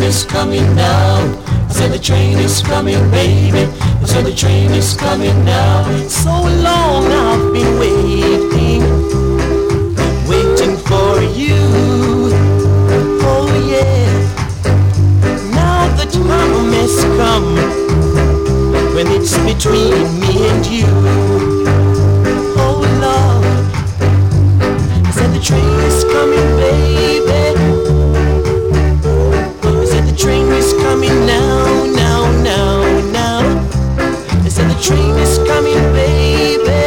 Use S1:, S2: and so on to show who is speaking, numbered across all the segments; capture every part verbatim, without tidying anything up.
S1: is coming now. I said the train is coming, baby. I said the train is coming now. So long I've been waiting, waiting for you. Oh yeah, now the time has come when it's between me and you. Oh Lord, I said the train is coming, baby. I said the train is coming now, now, now, now. I said the train is coming, baby.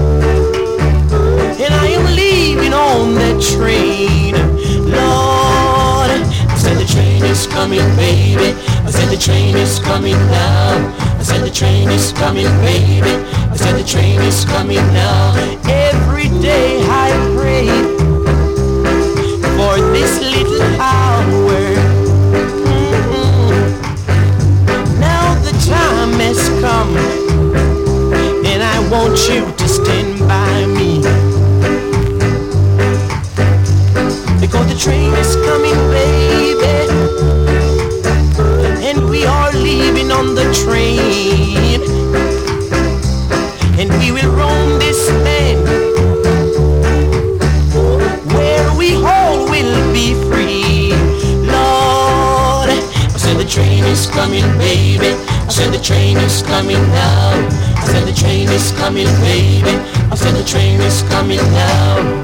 S1: And I am leaving on that train, Lord. I said the train is coming, baby. I said the train is coming now. I said the train is coming, baby. I said the train is coming now. Every day I pray for this little hour. Mm-hmm. Now the time has come, and I want you to stand by me, because the train is coming, baby. And we are leaving on the train, and we will roam this land where we all will be free, Lord. I said the train is coming, baby. I said the train is coming now. I said the train is coming, baby. I said the train is coming now.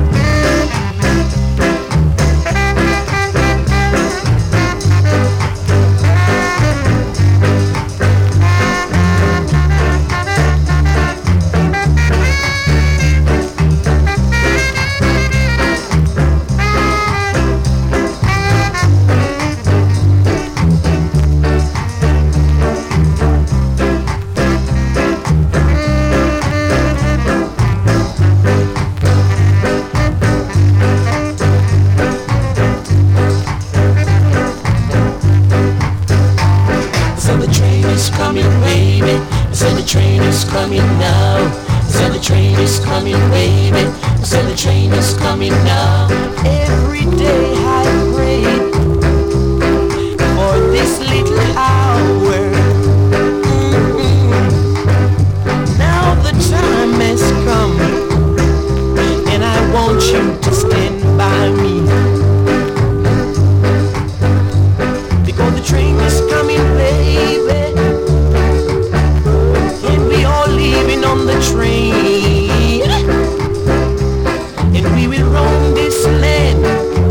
S1: Coming now. I said the train is coming, baby. I said the train is coming now. Every day I pray for this little hour. Mm-hmm. Now the time has come, and I want you to stand by me, because the train is coming, baby. Leaving on the train, and we will roam this land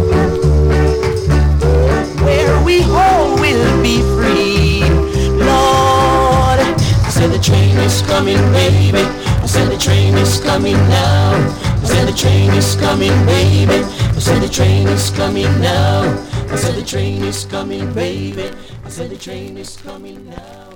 S1: where we all will be free, Lord. I said the train is coming, baby. I said the train is coming now. I said the train is coming, baby. I said the train is coming now. I said the train is coming, baby. I said the train is coming now.